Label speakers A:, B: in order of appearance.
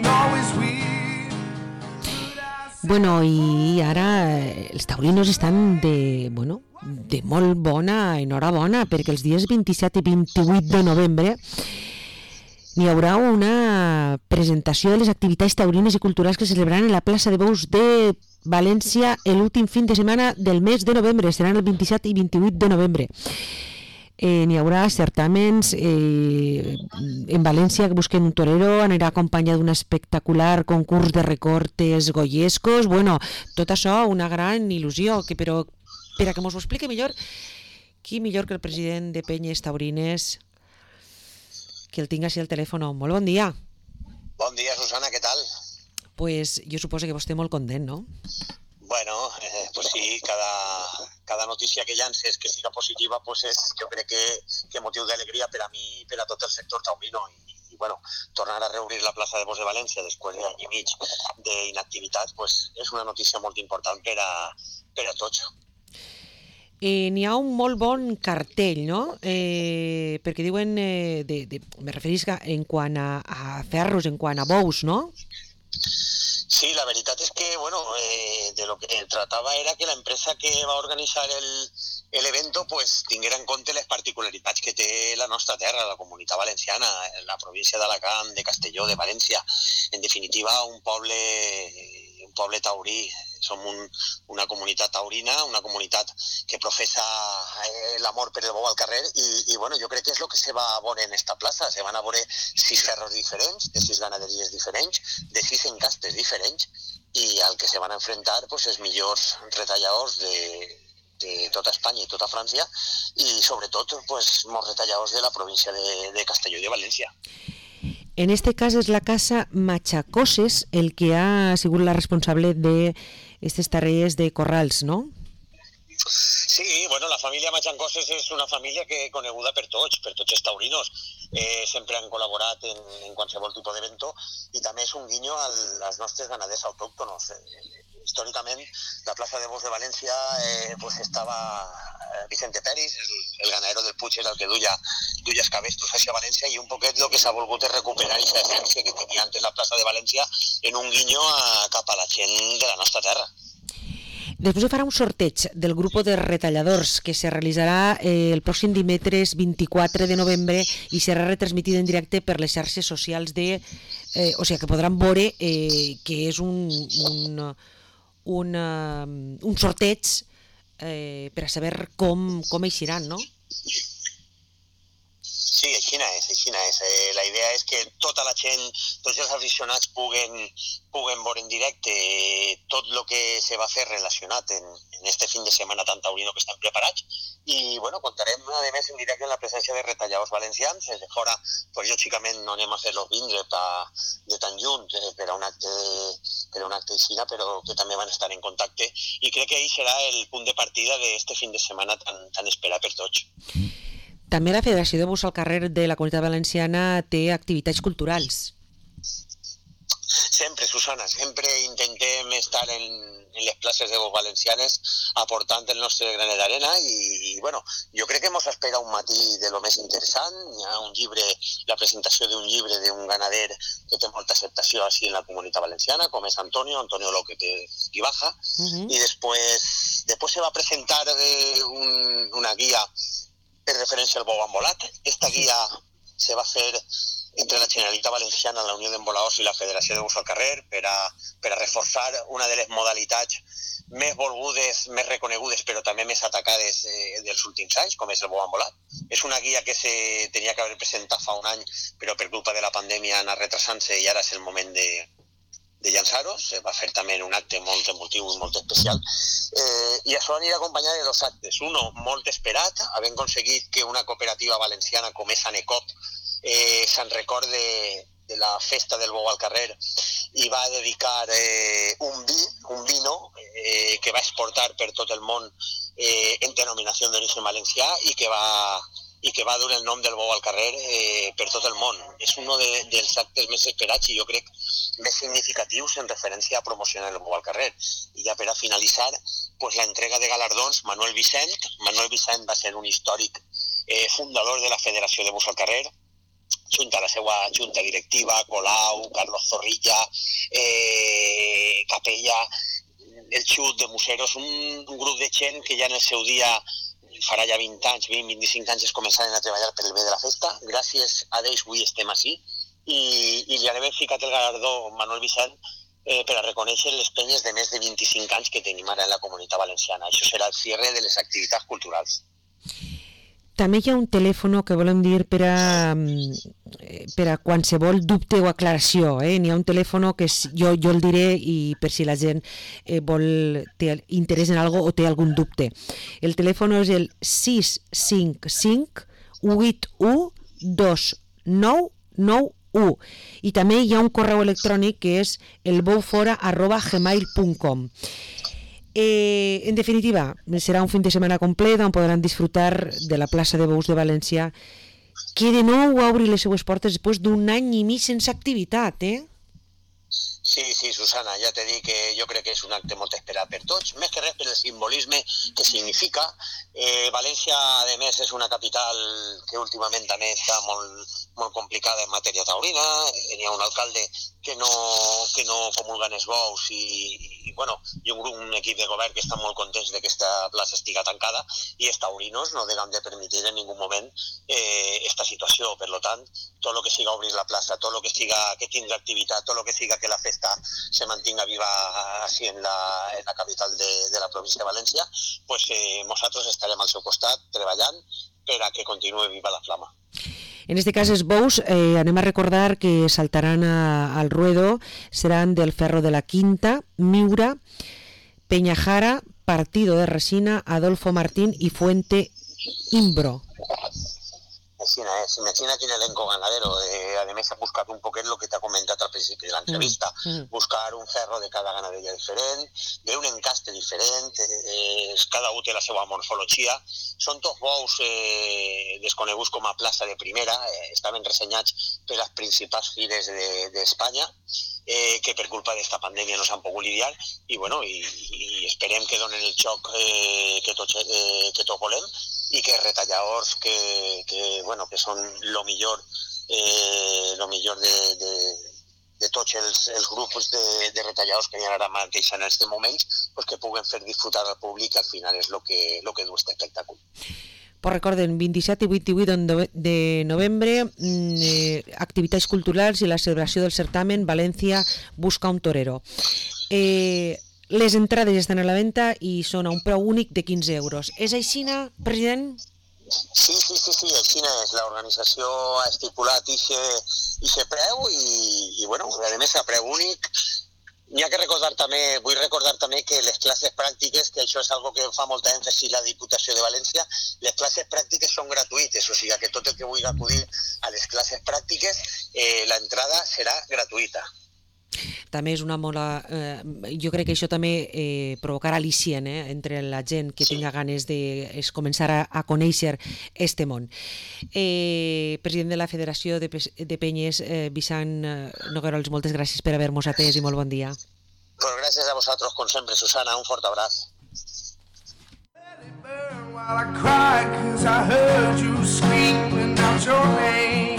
A: Bueno, i ara els taurinos estan de molt bona enhorabona, perquè els dies 27 i 28 de novembre n'hi haurà una presentació de les activitats taurines i culturals que se celebraran en la plaça de Bous de València l'últim fin de setmana del mes de novembre. Seran el 27 i 28 de novembre. N'hi haurà certaments en València que busquen un torero, anirà acompanyat d'un espectacular concurs de recortes goyescos. Bueno, tot això una gran il·lusió, però per a que mos ho expliqui millor, qui millor que el president de Penyes Taurines, que el tinc així al telèfon. Molt bon dia.
B: Bon dia, Susana, què tal?
A: Pues jo suposo que vostè molt content, no?
B: Bueno, pues sí, cada notícia que llances que siga positiva, pues jo crec que motiu d'alegria per a mi i per a tot el sector taurino. I bueno, tornar a reobrir la plaça de Bous de València després d'any i mig d'inactivitat, pues és una notícia molt important per a tots.
A: N'hi ha un molt bon cartell, no? Perquè diuen, me referís en quant a ferros, en quant a bous, no?
B: Sí, la veritat és que, bueno, de lo que tratava era que la empresa que va organitzar l'evento pues tinguera en compte les particularitats que té la nostra terra, la Comunitat Valenciana, la província d'Alacant, de Castelló, de València. En definitiva, un poble taurí. Som una comunitat taurina, una comunitat que professa l'amor per el bou al carrer i bueno, jo crec que és el que se va a veure en esta plaça. Se van a veure 6 ferros diferents, de 6 ganaderies diferents, de 6 encastes diferents i al que se van a enfrentar pues, els millors retalladors de tota Espanya i tota França i sobretot pues, molts retalladors de la província de Castelló i de València.
A: En este cas és la casa Machacoses el que ha sigut la responsable de aquestes tarees de corrals, no?
B: Sí, bueno, la família Machacoses és una família que coneguda per tots els taurinos. Sempre han col·laborat en qualsevol tipus d'evento i també és un guinyo als nostres ganaders autòctonos. Històricament, la plaça de Bous de València pues estava Vicente Peris, el ganadero del Puig, era el que duia els cabestos hacia València i un poquet el que s'ha volgut és recuperar aquesta essència que tenia antes la plaça de València en un guinyo cap a la gent de la nostra terra.
A: Després farà un sorteig del grup de retalladors que se realitzarà el pròxim dimecres 24 de novembre i serà retransmitit en directe per les xarxes socials o sigui que podran veure que és un sorteig per a saber com eixiran, no?
B: Sí, així és. La idea és que tota la gent, tots els aficionats puguen veure en directe tot el que se va fer relacionat en este fin de setmana tan taurino que estem preparats i bueno, contarem a més en directe en la presència de retalladors valencians. Des de fora, pues, lògicament no anem a fer-los vindre de tan lluny per a un acte aixina, però que també van estar en contacte i crec que ahir serà el punt de partida d'este fin de setmana tan esperat per tots.
A: També la Federació de Bous al Carrer de la Comunitat Valenciana té activitats culturals.
B: Sempre, Susana, sempre intentem estar en les places de bous valencianes aportant el nostre granet d'arena i bueno, jo crec que ens espera un matí de lo més interessant. Hi ha un llibre, la presentació d'un llibre d'un ganader que té molta acceptació així en la Comunitat Valenciana, com és Antonio López i Baja, i després se va presentar una guia per referència al bou embolat. Esta guia se va fer entre la Generalitat Valenciana, la Unió d'Emboladors i la Federació de Bous al Carrer per a reforçar una de les modalitats més volgudes, més reconegudes, però també més atacades dels últims anys, com és el bou embolat. És una guia que se tenia que haver presentat fa un any, però per culpa de la pandèmia ha anat retrasant-se i ara és el moment de llançar-ho. Se va fer també un acte molt emotiu i molt especial. I això anirà acompanyat de 2 actes. Un molt esperat, havent aconseguit que una cooperativa valenciana com és Anecop se'n recorde de la festa del bou al carrer i va dedicar un vino que va exportar per tot el món en denominació d'origen valencià i que va dur el nom del bou al carrer per tot el món. És un dels actes més esperats i jo crec més significatius en referència a promocionar el bou al carrer. I ja per a finalitzar, pues, la entrega de galardons, Manuel Vicent va ser un històric fundador de la Federació de Bous al Carrer, junta la seva junta directiva, Colau, Carlos Zorrilla, Capella, el Xut de Museros, un grup de gent que ja en el seu dia farà ja 20 anys, 20-25 anys es començaren a treballar per el bé de la festa. Gràcies a ells avui estem així i li han ficat el galardó Manuel Vicent per a reconèixer les penyes de més de 25 anys que tenim ara en la Comunitat Valenciana. Això serà el cierre de les activitats culturals.
A: També hi ha un telèfon que volem dir per a qualsevol dubte o aclaració. N'hi ha un telèfon que jo el diré i per si la gent té interès en alguna cosa o té algun dubte. El telèfon és el 655 81 2991 i també hi ha un correu electrònic que és elboufora@gmail.com. En definitiva, serà un fin de setmana complet on podran disfrutar de la plaça de Bous de València, que de nou obri les seues portes després d'un any i mig sense activitat,
B: Sí, Susana, ja t'he dit que jo crec que és un acte molt esperat per tots, més que res per el simbolisme que significa. València, a més, és una capital que últimament també està molt complicada en matèria taurina. Hi ha un alcalde que no comulga els bous i un equip de govern que està molt contents que aquesta plaça estiga tancada i els taurinos no deuen de permetre en ningú moment esta situació. Per tant, tot el que siga obrir la plaça, tot el que siga que tingui activitat, tot el que siga que la festa se mantinga viva així en la capital de la província de València, pues nosaltres estarem al seu costat treballant per a que continuï viva la flama.
A: En este cas, els bous, anem a recordar que saltaran al ruedo, seran del Ferro de la Quinta, Miura, Peñajara, Partido de Resina, Adolfo Martín y Fuente Imbro.
B: Imagina quin elenco ganadero. Además, ha buscat un poquet el que t'ha comentat al principi de l'entrevista. Buscar un ferro de cada ganaderia diferent, d'un encaste diferent, cada un té la seva morfologia. Són tots bous desconeguts com a plaça de primera, estaven ressenyats per les principals fires d'Espanya, que per culpa d'esta pandèmia no s'han pogut lidiar, i esperem que donen el xoc que tots volem, i que retalladors que són lo millor de tots els grups de retalladors que hi ha ara mateix en aquests moments, que puguen fer disfrutar al públic, al final és el que du aquest espectacle.
A: Pues recorden, 27 i 28 de novembre, activitats culturals i la celebració del certamen València busca un torero. Les entrades estan a la venda i són a un preu únic de 15 euros. És així, president?
B: Sí, així és. L'organització ha estipulat aquest preu i a més, a preu únic. Vull recordar també que les classes pràctiques, que això és algo que fa molta èmfasi la Diputació de València, les classes pràctiques són gratuïtes, o sigui que tot el que vulgui acudir a les classes pràctiques, l'entrada serà gratuïta.
A: També és una mola... jo crec que això també provocarà al·licient entre la gent que tinga ganes de començar a conèixer este món. President de la Federació de Penyes, Vicent Noguerols, moltes gràcies per haver-nos atès i molt bon dia.
B: Pues gràcies a vosaltres, com sempre, Susana, un fort abraç. While I cried 'cause I heard you screaming out your name.